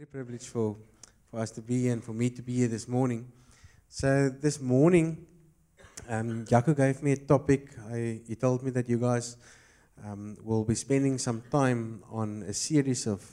really a privilege for us to be here and for me to be here this morning. So this morning, Jaco gave me a topic. He told me that you guys will be spending some time on a series on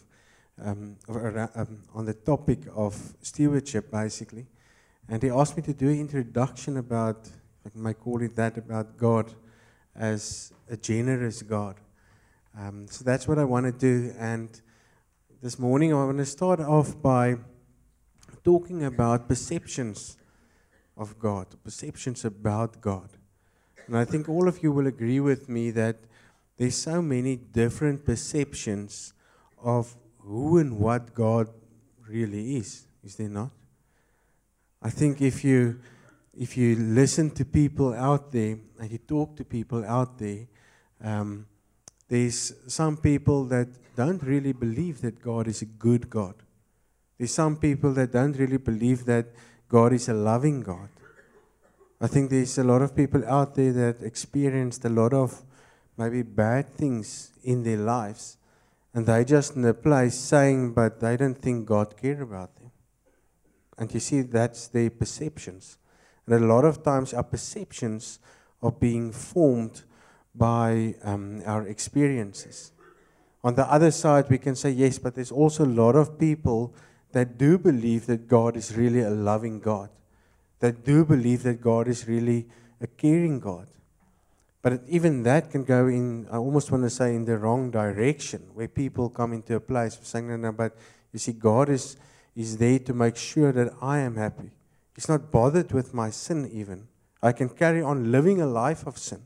the topic of stewardship, basically. And he asked me to do an introduction about, if I might call it that, about God as a generous God. So that's what I want to do. And this morning I want to start off by talking about perceptions of God, perceptions about God. And I think all of you will agree with me that there's so many different perceptions of who and what God really is there not? I think if you listen to people out there and you talk to people out there, there's some people that don't really believe that God is a good God. There's some people that don't really believe that God is a loving God. I think there's a lot of people out there that experienced a lot of maybe bad things in their lives, and they're just in a place saying, but they don't think God cares about them. And you see, that's their perceptions. And a lot of times our perceptions are being formed by our experiences. On the other side, we can say, yes, but there's also a lot of people that do believe that God is really a loving God, that do believe that God is really a caring God. But even that can go in, I almost want to say, in the wrong direction, where people come into a place of saying, no, but you see, God is there to make sure that I am happy. He's not bothered with my sin even. I can carry on living a life of sin.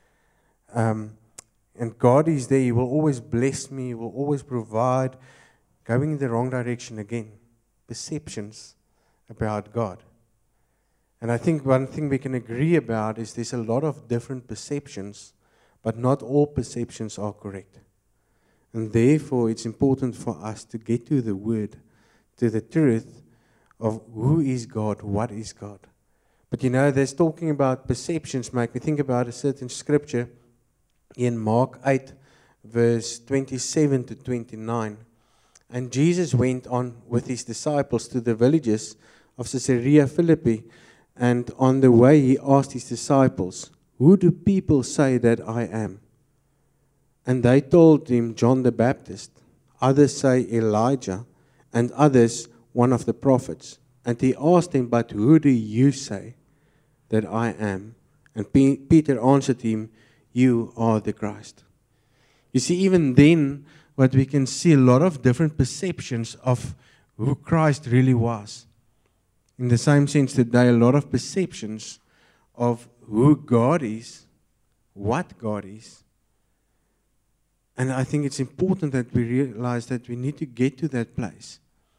And God is there. He will always bless me. He will always provide. Going in the wrong direction again. Perceptions about God. And I think one thing we can agree about is there's a lot of different perceptions, but not all perceptions are correct. And therefore, it's important for us to get to the word, to the truth of who is God, what is God. But you know, there's talking about perceptions make me think about a certain scripture in Mark 8, verse 27 to 29. And Jesus went on with his disciples to the villages of Caesarea Philippi. And on the way he asked his disciples, who do people say that I am? And they told him, John the Baptist. Others say Elijah, and others one of the prophets. And he asked him, but who do you say that I am? And Peter answered him, you are the Christ. You see, even then, what we can see a lot of different perceptions of who Christ really was. In the same sense today, a lot of perceptions of who God is, what God is. And I think it's important that we realize that we need to get to that place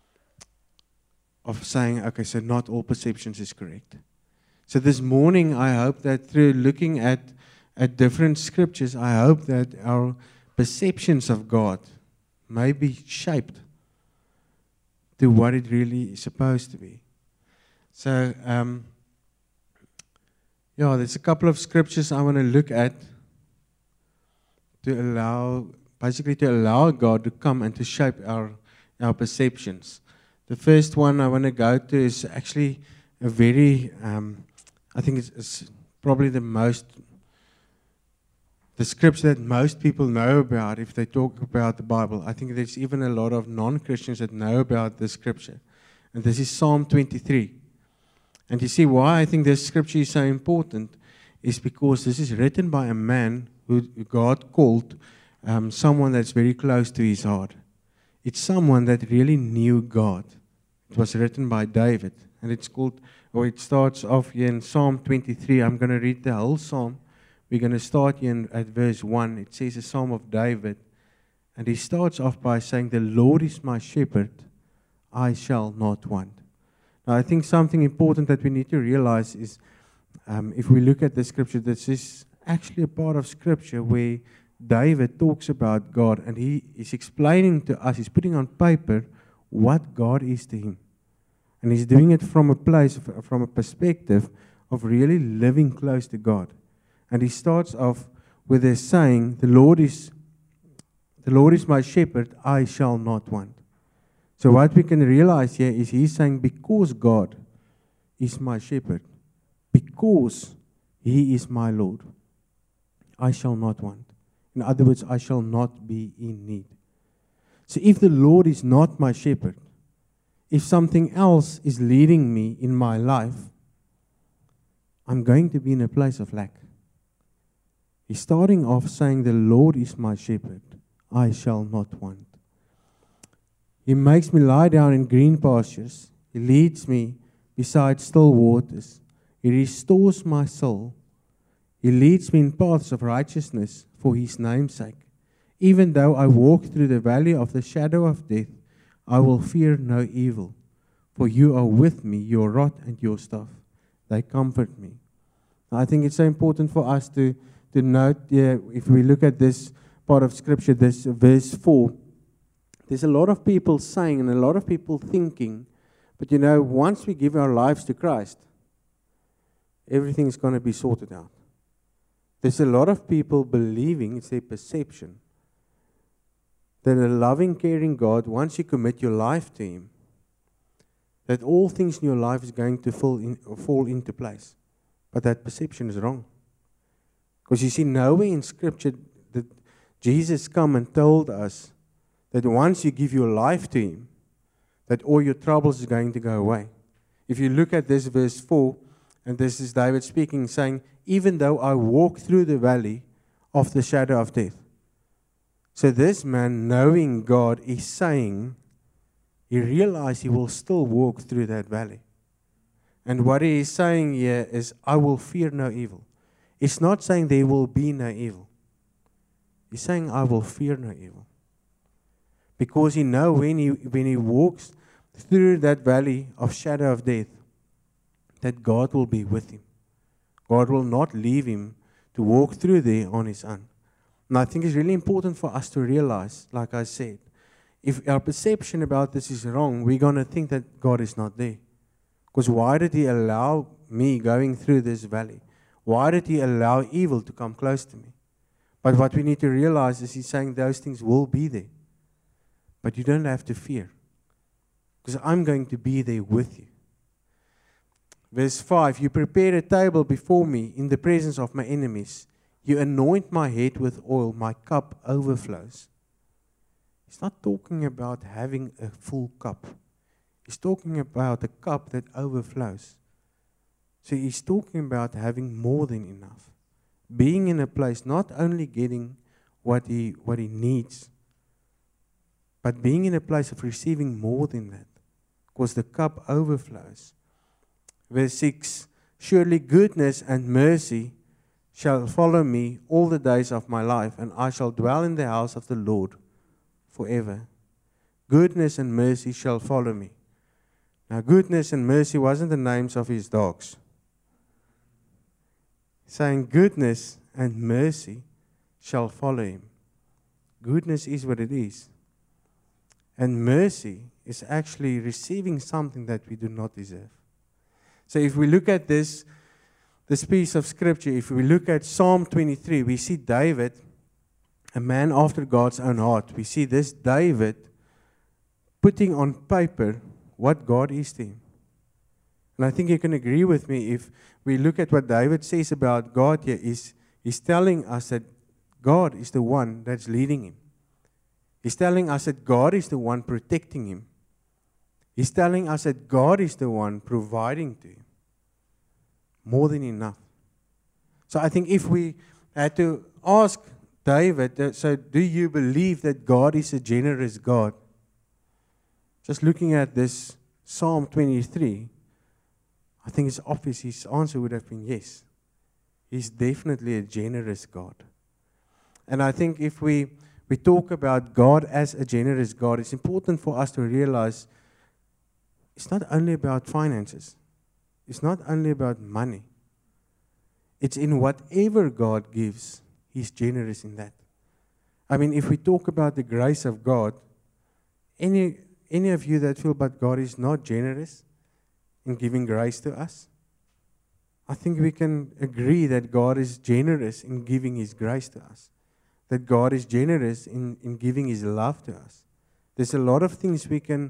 of saying, okay, so not all perceptions is correct. So this morning, I hope that through looking at different scriptures, I hope that our perceptions of God may be shaped to what it really is supposed to be. So, there's a couple of scriptures I want to look at to allow God to come and to shape our perceptions. The first one I want to go to is actually a very, I think it's probably the scripture that most people know about if they talk about the Bible. I think there's even a lot of non-Christians that know about this scripture. And this is Psalm 23. And you see why I think this scripture is so important is because this is written by a man who God called someone that's very close to his heart. It's someone that really knew God. It was written by David. And it starts off here in Psalm 23. I'm going to read the whole psalm. We're going to start here at verse 1. It says a psalm of David. And he starts off by saying, the Lord is my shepherd, I shall not want. Now, I think something important that we need to realize is, if we look at the scripture, this is actually a part of scripture where David talks about God, and he is explaining to us, he's putting on paper what God is to him. And he's doing it from a place, from a perspective of really living close to God. And he starts off with a saying, the Lord is my shepherd, I shall not want. So what we can realize here is he's saying, because God is my shepherd, because he is my Lord, I shall not want. In other words, I shall not be in need. So if the Lord is not my shepherd, if something else is leading me in my life, I'm going to be in a place of lack. He's starting off saying, the Lord is my shepherd, I shall not want. He makes me lie down in green pastures. He leads me beside still waters. He restores my soul. He leads me in paths of righteousness for his name's sake. Even though I walk through the valley of the shadow of death, I will fear no evil. For you are with me, your rod and your staff, they comfort me. Now, I think it's so important for us to note, if we look at this part of Scripture, this verse 4, there's a lot of people saying and a lot of people thinking, but once we give our lives to Christ, everything's going to be sorted out. There's a lot of people believing, it's their perception, that a loving, caring God, once you commit your life to Him, that all things in your life is going to fall into place. But that perception is wrong. Because you see, nowhere in Scripture that Jesus come and told us that once you give your life to Him, that all your troubles is going to go away. If you look at this verse 4, and this is David speaking, saying, even though I walk through the valley of the shadow of death. So this man, knowing God, is saying, he realized he will still walk through that valley. And what he is saying here is, I will fear no evil. It's not saying there will be no evil. He's saying, I will fear no evil. Because he knows when he walks through that valley of shadow of death, that God will be with him. God will not leave him to walk through there on his own. And I think it's really important for us to realize, like I said, if our perception about this is wrong, we're going to think that God is not there. Because why did He allow me going through this valley? Why did He allow evil to come close to me? But what we need to realize is He's saying those things will be there. But you don't have to fear. Because I'm going to be there with you. Verse 5, you prepare a table before me in the presence of my enemies. You anoint my head with oil, my cup overflows. He's not talking about having a full cup. He's talking about a cup that overflows. So he's talking about having more than enough. Being in a place, not only getting what he needs, but being in a place of receiving more than that. Because the cup overflows. Verse 6, surely goodness and mercy shall follow me all the days of my life, and I shall dwell in the house of the Lord forever. Goodness and mercy shall follow me. Now, goodness and mercy wasn't the names of his dogs. Saying goodness and mercy shall follow him. Goodness is what it is. And mercy is actually receiving something that we do not deserve. So if we look at this piece of Scripture, if we look at Psalm 23, we see David, a man after God's own heart. We see this David putting on paper what God is to him. And I think you can agree with me if we look at what David says about God here. He's telling us that God is the one that's leading him. He's telling us that God is the one protecting him. He's telling us that God is the one providing to him. More than enough. So I think if we had to ask David, so do you believe that God is a generous God? Just looking at this Psalm 23, I think it's obvious his answer would have been yes. He's definitely a generous God. And I think if we talk about God as a generous God, it's important for us to realize it's not only about finances. It's not only about money. It's in whatever God gives, He's generous in that. I mean, if we talk about the grace of God, any of you that feel but God is not generous in giving grace to us, I think we can agree that God is generous in giving His grace to us. That God is generous in giving His love to us. There's a lot of things we can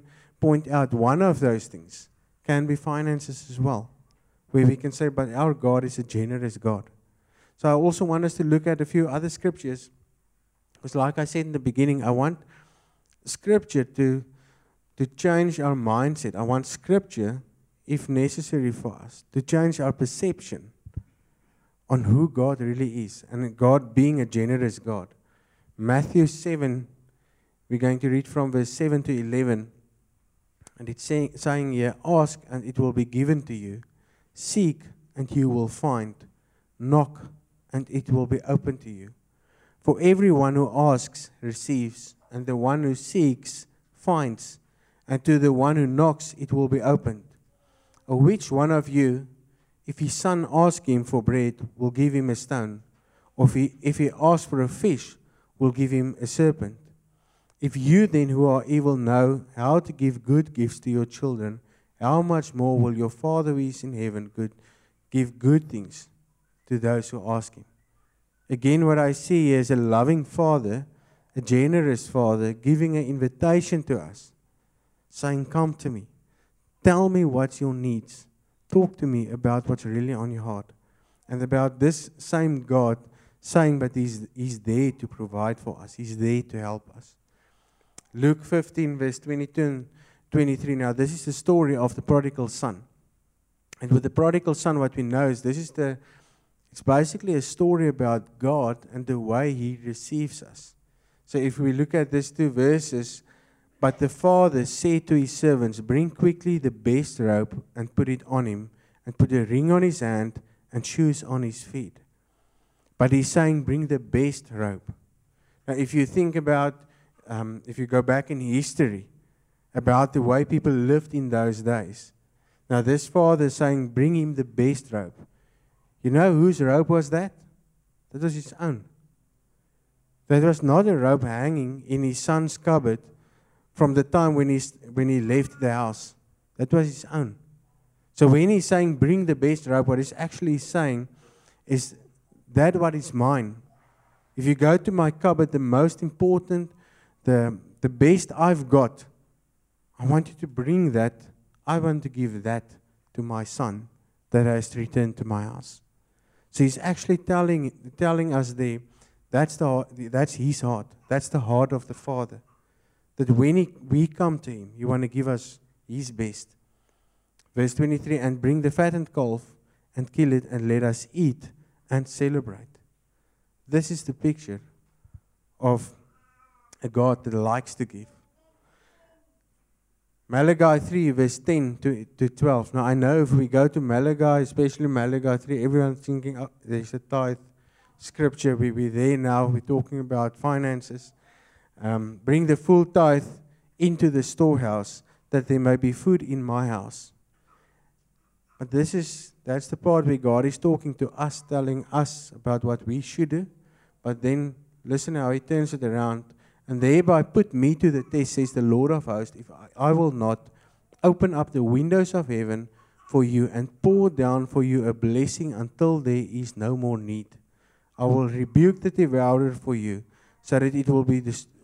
point out one of those things can be finances as well, where we can say, but our God is a generous God. So I also want us to look at a few other scriptures, because like I said in the beginning, I want Scripture to change our mindset. I want Scripture, if necessary for us, to change our perception on who God really is, and God being a generous God. Matthew 7, we're going to read from verse 7 to 11, and it's saying here, ask and it will be given to you, seek and you will find, knock and it will be opened to you. For everyone who asks receives, and the one who seeks finds, and to the one who knocks it will be opened. Or which one of you, if his son asks him for bread, will give him a stone? Or if he asks for a fish, will give him a serpent? If you then who are evil know how to give good gifts to your children, how much more will your Father who is in heaven give good things to those who ask him? Again, what I see here is a loving Father, a generous Father, giving an invitation to us, saying, come to me. Tell me what's your needs. Talk to me about what's really on your heart. And about this same God saying that He's there to provide for us. He's there to help us. Luke 15, verse 22 and 23. Now, this is the story of the prodigal son. And with the prodigal son, what we know is it's basically a story about God and the way He receives us. So if we look at these two verses, but the father said to his servants, bring quickly the best robe and put it on him, and put a ring on his hand and shoes on his feet. But he's saying, bring the best robe. Now, if you think about, if you go back in history, about the way people lived in those days. Now, this father is saying, bring him the best robe. You know whose robe was that? That was his own. That was not a robe hanging in his son's cupboard from the time when he left the house. That was his own. So when he's saying, bring the best robe, what he's actually saying is, that what is mine. If you go to my cupboard, the most important, the best I've got, I want you to bring that. I want to give that to my son that has returned to my house. So he's actually telling us there, that's his heart. That's the heart of the Father. That when we come to him, he want to give us his best. Verse 23, and bring the fattened calf and kill it and let us eat and celebrate. This is the picture of a God that likes to give. Malachi 3, verse 10 to 12. Now I know if we go to Malachi, especially Malachi 3, everyone's thinking, oh, there's a tithe scripture. We're there now. We're talking about finances. Bring the full tithe into the storehouse, that there may be food in my house. But that's the part where God is talking to us, telling us about what we should do. But then, listen how He turns it around. And thereby put me to the test, says the Lord of hosts, if I will not open up the windows of heaven for you and pour down for you a blessing until there is no more need. I will rebuke the devourer for you, so that it will be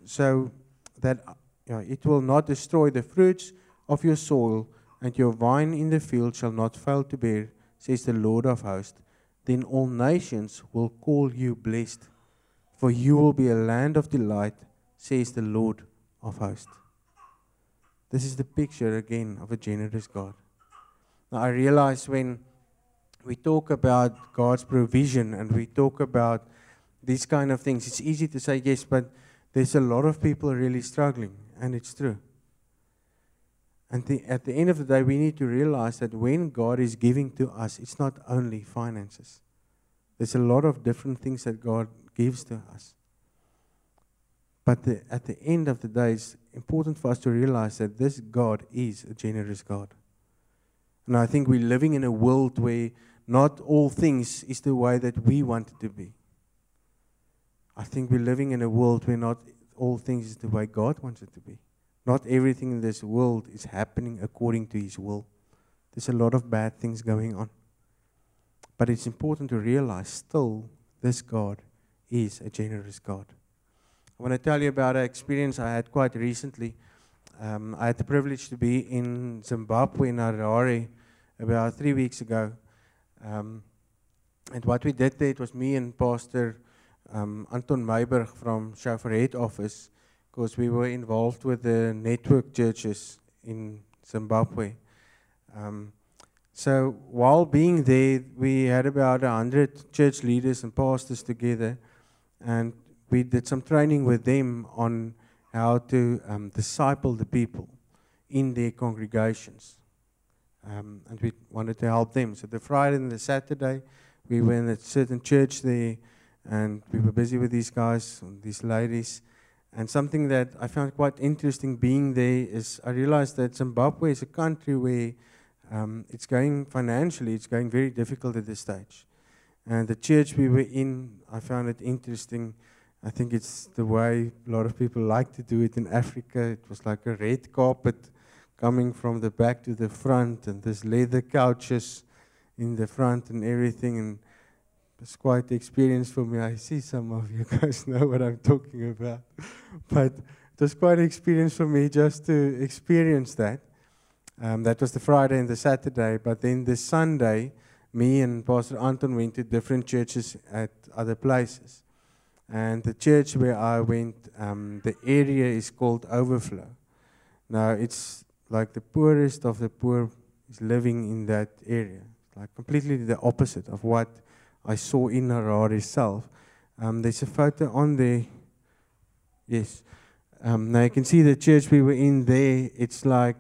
it will not destroy the fruits of your soil, and your vine in the field shall not fail to bear, says the Lord of hosts. Then all nations will call you blessed, for you will be a land of delight, says the Lord of hosts. This is the picture again of a generous God. Now I realize when we talk about God's provision and we talk about these kind of things, it's easy to say yes, but there's a lot of people really struggling, and it's true. And at the end of the day, we need to realize that when God is giving to us, it's not only finances. There's a lot of different things that God gives to us. But at the end of the day, it's important for us to realize that this God is a generous God. And I think we're living in a world where not all things is the way that we want it to be. I think we're living in a world where not all things is the way God wants it to be. Not everything in this world is happening according to His will. There's a lot of bad things going on. But it's important to realize still this God is a generous God. I want to tell you about an experience I had quite recently. I had the privilege to be in Zimbabwe, in Harare, about 3 weeks ago. And what we did there, it was me and Pastor Anton Meiberg from Shofar Head office, because we were involved with the network churches in Zimbabwe. So while being there, we had about 100 church leaders and pastors together, and we did some training with them on how to disciple the people in their congregations. And we wanted to help them. So the Friday and the Saturday, we were in a certain church there, and we were busy with these guys, these ladies. And something that I found quite interesting being there is I realized that Zimbabwe is a country where it's going financially, it's going very difficult at this stage. And the church we were in, I found it interesting. I think it's the way a lot of people like to do it in Africa. It was like a red carpet coming from the back to the front, and there's leather couches in the front and everything. And it's quite the experience for me. I see some of you guys know what I'm talking about. But it was quite an experience for me just to experience that. That was the Friday and the Saturday. But then the Sunday, me and Pastor Anton went to different churches at other places. And the church where I went, the area is called Overflow. Now, it's like the poorest of the poor is living in that area. Like completely the opposite of what I saw in Harare itself. There's a photo on there. Yes. Now you can see the church we were in there. It's like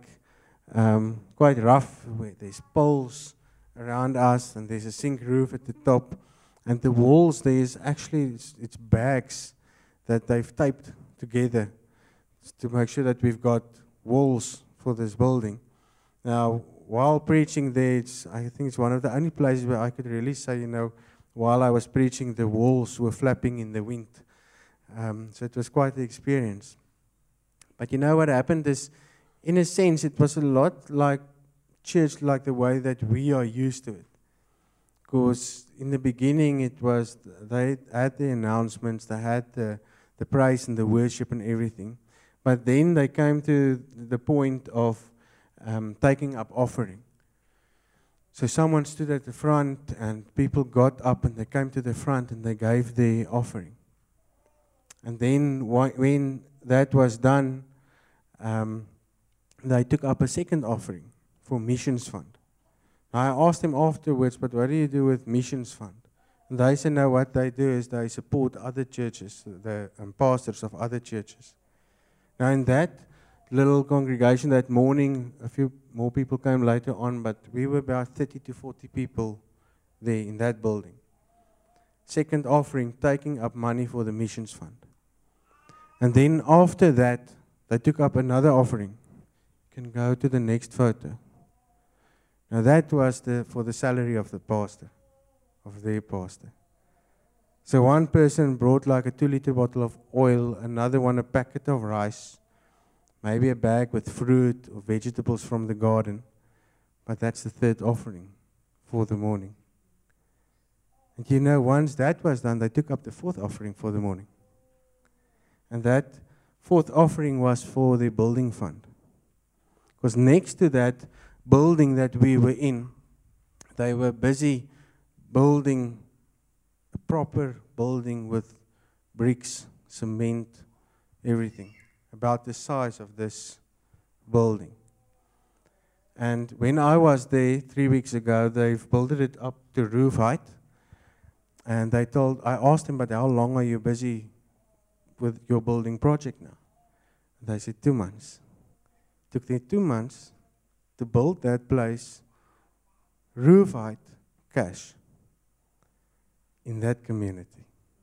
quite rough. Where there's poles around us, and there's a zinc roof at the top. And the walls, there's actually, it's bags that they've taped together to make sure that we've got walls for this building. Now, while preaching there, I think it's one of the only places where I could really say, while I was preaching, the walls were flapping in the wind. So it was quite the experience. But you know what happened is, in a sense, it was a lot like church, like the way that we are used to it. Because in the beginning, it was, they had the announcements, they had the praise and the worship and everything. But then they came to the point of taking up offering. So someone stood at the front, and people got up and they came to the front and they gave their offering. And then when that was done, they took up a second offering for missions fund. I asked them afterwards, but what do you do with missions fund? And they said, no, what they do is they support other churches, the pastors of other churches. Now in that little congregation that morning, a few more people came later on, but we were about 30 to 40 people there in that building. Second offering, taking up money for the missions fund. And then after that, they took up another offering. You can go to the next photo. Now that was for the salary of the pastor, of their pastor. So one person brought like a 2-liter bottle of oil, another one a packet of rice, maybe a bag with fruit or vegetables from the garden. But that's the third offering for the morning. And once that was done, they took up the fourth offering for the morning. And that fourth offering was for the building fund. Because next to that building that we were in, they were busy building a proper building with bricks, cement, everything, about the size of this building. And when I was there 3 weeks ago, they've built it up to roof height. And I asked them, but how long are you busy with your building project now? And they said 2 months. It took them 2 months to build that place, roof height, cash, in that community.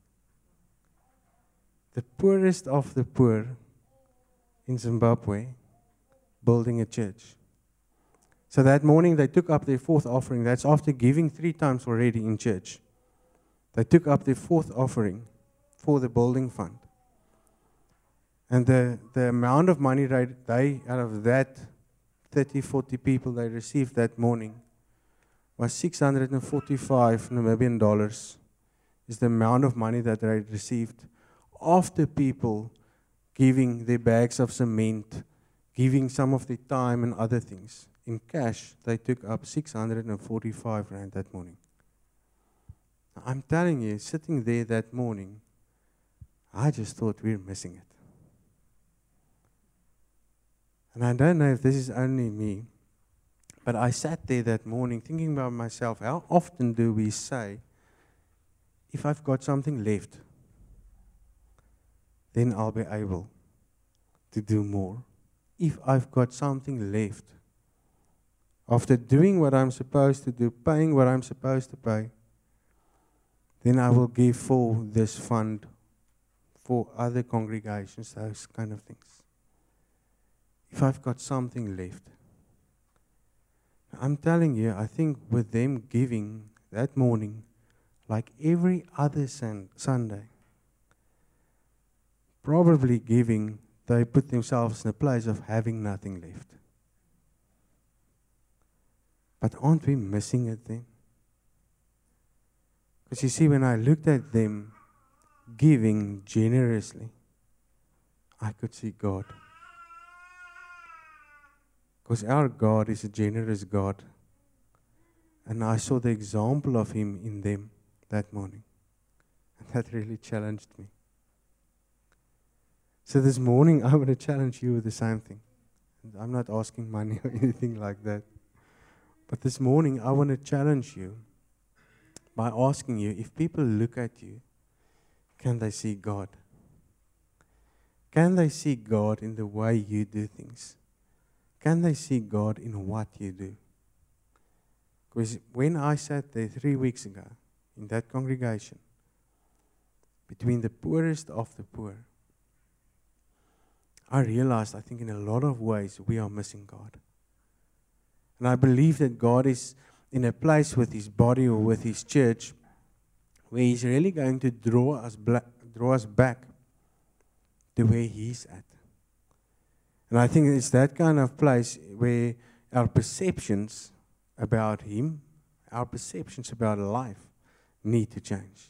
The poorest of the poor in Zimbabwe, building a church. So that morning they took up their fourth offering. That's after giving 3 times already in church. They took up their fourth offering for the building fund. And the amount of money they out of that 30, 40 people they received that morning was 645 Namibian dollars is the amount of money that they received after people giving their bags of cement, giving some of their time and other things. In cash, they took up 645 rand that morning. I'm telling you, sitting there that morning, I just thought we're missing it. And I don't know if this is only me, but I sat there that morning thinking about myself, how often do we say, if I've got something left, then I'll be able to do more. If I've got something left, after doing what I'm supposed to do, paying what I'm supposed to pay, then I will give for this fund, for other congregations, those kind of things. If I've got something left. I'm telling you, I think with them giving that morning, like every other Sunday, probably giving, they put themselves in a place of having nothing left. But aren't we missing it then? Because you see, when I looked at them giving generously, I could see God. Because our God is a generous God. And I saw the example of Him in them that morning. And that really challenged me. So this morning, I want to challenge you with the same thing. And I'm not asking money or anything like that. But this morning, I want to challenge you by asking you, if people look at you, can they see God? Can they see God in the way you do things? Can they see God in what you do? Because when I sat there 3 weeks ago in that congregation, between the poorest of the poor, I realized, I think in a lot of ways, we are missing God. And I believe that God is in a place with His body or with His church where He's really going to draw us back to where He's at. And I think it's that kind of place where our perceptions about Him, our perceptions about life need to change.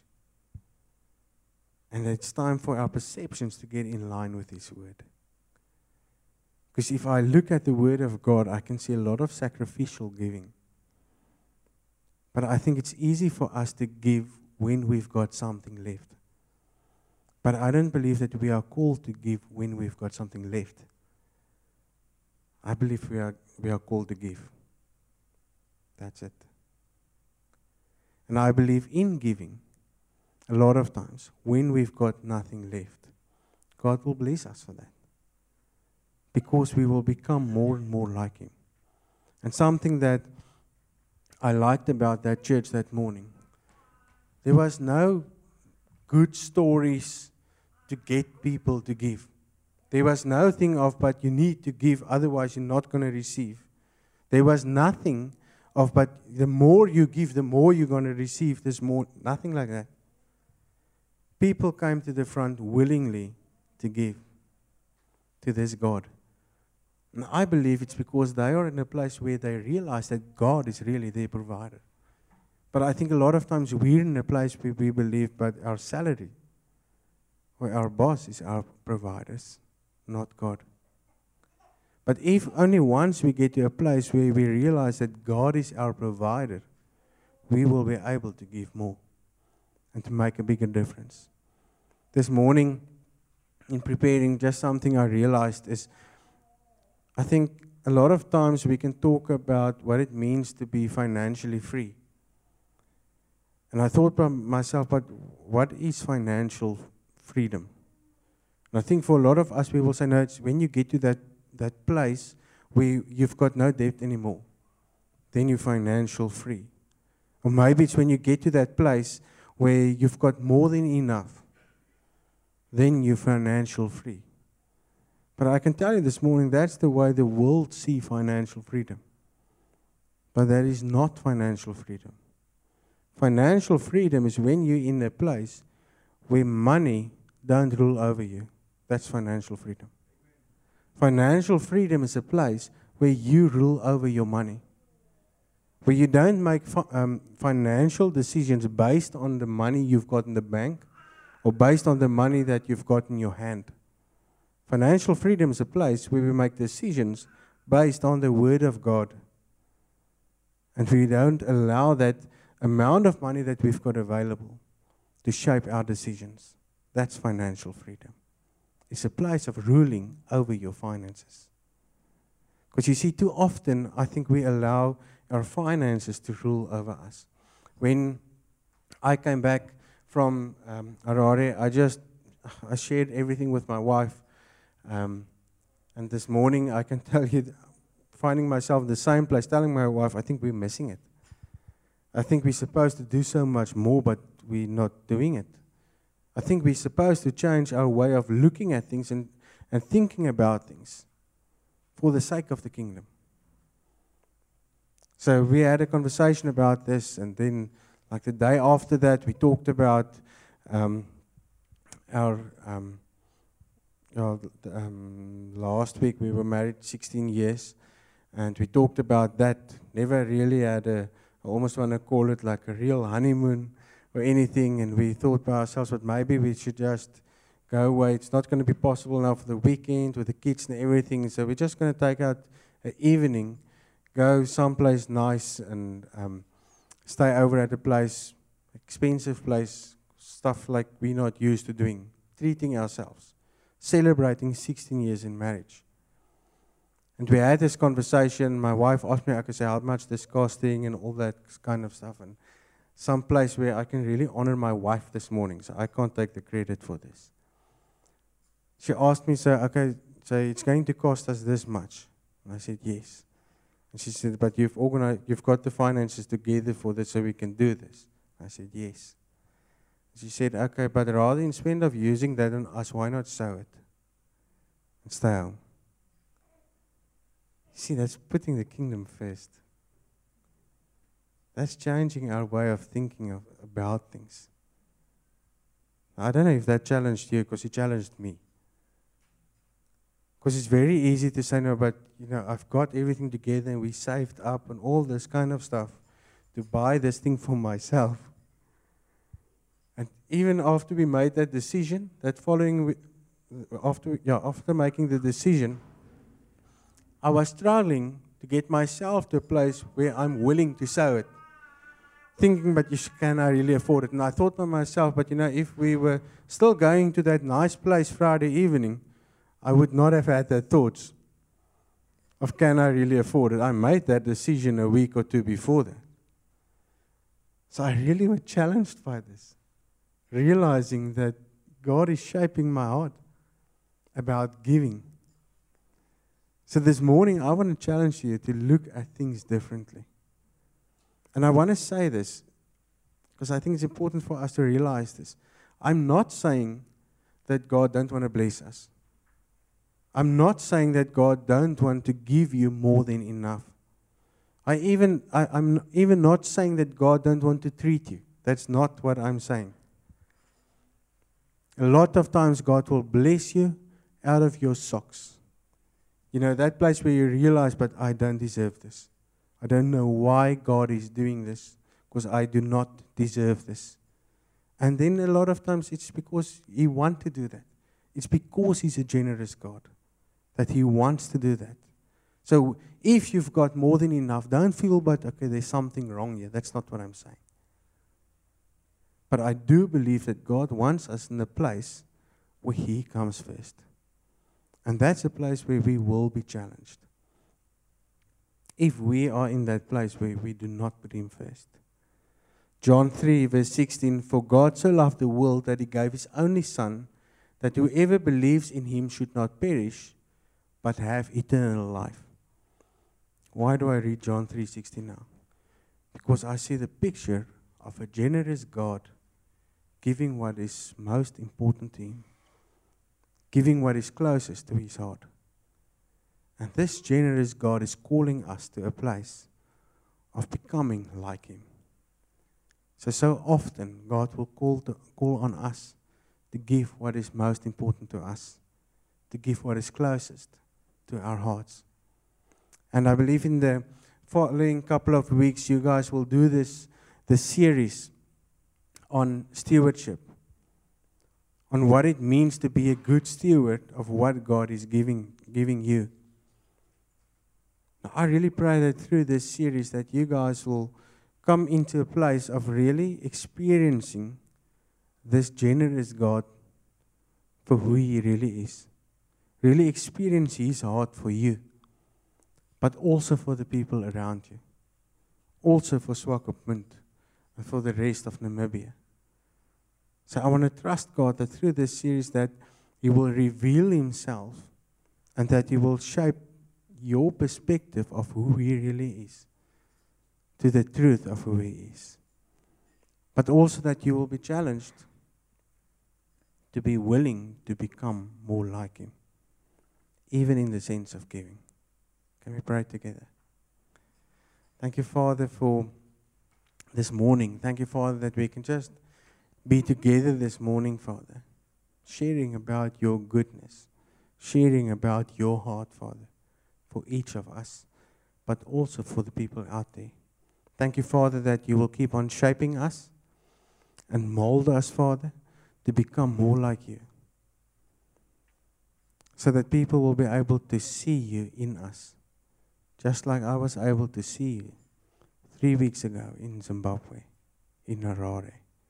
And it's time for our perceptions to get in line with His Word. Because if I look at the Word of God, I can see a lot of sacrificial giving. But I think it's easy for us to give when we've got something left. But I don't believe that we are called to give when we've got something left. I believe we are called to give. That's it. And I believe in giving, a lot of times, when we've got nothing left, God will bless us for that. Because we will become more and more like Him. And something that I liked about that church that morning, there was no good stories to get people to give. There was no thing of, but you need to give, otherwise you're not going to receive. There was nothing of, but the more you give, the more you're going to receive. There's more, nothing like that. People came to the front willingly to give to this God. And I believe it's because they are in a place where they realize that God is really their provider. But I think a lot of times we're in a place where we believe, but our salary or our boss is our providers, not God. But if only once we get to a place where we realize that God is our provider, we will be able to give more and to make a bigger difference. This morning, in preparing, just something I realized is, I think a lot of times we can talk about what it means to be financially free. And I thought to myself, but what is financial freedom? And I think for a lot of us, we will say, no, it's when you get to that place where you've got no debt anymore, then you're financial free. Or maybe it's when you get to that place where you've got more than enough, then you're financial free. But I can tell you this morning, that's the way the world sees financial freedom. But that is not financial freedom. Financial freedom is when you're in a place where money don't rule over you. That's financial freedom. Financial freedom is a place where you rule over your money. Where you don't make financial decisions based on the money you've got in the bank or based on the money that you've got in your hand. Financial freedom is a place where we make decisions based on the Word of God. And we don't allow that amount of money that we've got available to shape our decisions. That's financial freedom. It's a place of ruling over your finances. Because you see, too often, I think we allow our finances to rule over us. When I came back from Harare, I shared everything with my wife. And this morning, I can tell you, finding myself in the same place, telling my wife, I think we're missing it. I think we're supposed to do so much more, but we're not doing it. I think we're supposed to change our way of looking at things and thinking about things for the sake of the kingdom. So we had a conversation about this, and then like the day after that, we talked about last week we were married 16 years, and we talked about that. Never really had I almost want to call it like a real honeymoon or anything, and we thought by ourselves, but maybe we should just go away. It's not going to be possible now for the weekend with the kids and everything, so we're just going to take out an evening, go someplace nice and stay over at a place, expensive place, stuff like we're not used to doing, treating ourselves, celebrating 16 years in marriage. And we had this conversation. My wife asked me, I could say how much this costing and all that kind of stuff, and some place where I can really honor my wife this morning, so I can't take the credit for this. She asked me, so it's going to cost us this much. And I said, yes. And she said, but you've got the finances together for this so we can do this. I said, yes. She said, okay, but rather instead of using that on us, why not sow it and stay home? See, that's putting the kingdom first. That's changing our way of thinking about things. I don't know if that challenged you, because it challenged me. Because it's very easy to say, no, but I've got everything together and we saved up and all this kind of stuff to buy this thing for myself. And even after we made that decision, after making the decision, I was struggling to get myself to a place where I'm willing to sow it. Thinking, but can I really afford it? And I thought to myself, but if we were still going to that nice place Friday evening, I would not have had that thoughts of can I really afford it. I made that decision a week or two before that. So I really was challenged by this, realizing that God is shaping my heart about giving. So this morning, I want to challenge you to look at things differently. And I want to say this, because I think it's important for us to realize this. I'm not saying that God don't want to bless us. I'm not saying that God don't want to give you more than enough. I'm even not saying that God don't want to treat you. That's not what I'm saying. A lot of times God will bless you out of your socks. That place where you realize, but I don't deserve this. I don't know why God is doing this, because I do not deserve this. And then a lot of times it's because He wants to do that. It's because He's a generous God that He wants to do that. So if you've got more than enough, don't feel, but okay, there's something wrong here. That's not what I'm saying. But I do believe that God wants us in a place where He comes first. And that's a place where we will be challenged. If we are in that place where we do not put Him first. John 3 verse 16, for God so loved the world that He gave His only Son, that whoever believes in Him should not perish, but have eternal life. Why do I read John 3:16 now? Because I see the picture of a generous God giving what is most important to Him, giving what is closest to His heart. And this generous God is calling us to a place of becoming like Him. So often God will call on us to give what is most important to us, to give what is closest to our hearts. And I believe in the following couple of weeks, you guys will do this series on stewardship, on what it means to be a good steward of what God is giving you. Now, I really pray that through this series that you guys will come into a place of really experiencing this generous God for who He really is. Really experience His heart for you, but also for the people around you. Also for Swakopmund and for the rest of Namibia. So I want to trust God that through this series that He will reveal Himself and that He will shape your perspective of who He really is to the truth of who He is. But also that you will be challenged to be willing to become more like Him, even in the sense of giving. Can we pray together? Thank you, Father, for this morning. Thank you, Father, that we can just be together this morning, Father, sharing about your goodness, sharing about your heart, Father, for each of us, but also for the people out there. Thank you, Father, that you will keep on shaping us and mold us, Father, to become more like you, so that people will be able to see you in us, just like I was able to see you 3 weeks ago in Zimbabwe, in Harare.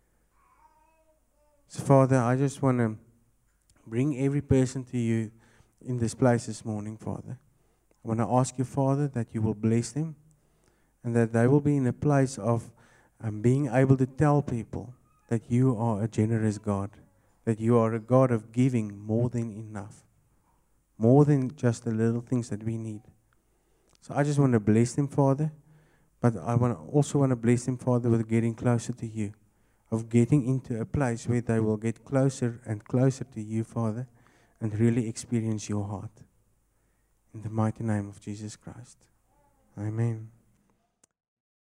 So, Father, I just want to bring every person to you in this place this morning, Father. I want to ask you, Father, that you will bless them and that they will be in a place of being able to tell people that you are a generous God, that you are a God of giving more than enough, more than just the little things that we need. So I just want to bless them, Father, but I also want to bless them, Father, with getting closer to you, of getting into a place where they will get closer and closer to you, Father, and really experience your heart. In the mighty name of Jesus Christ. Amen.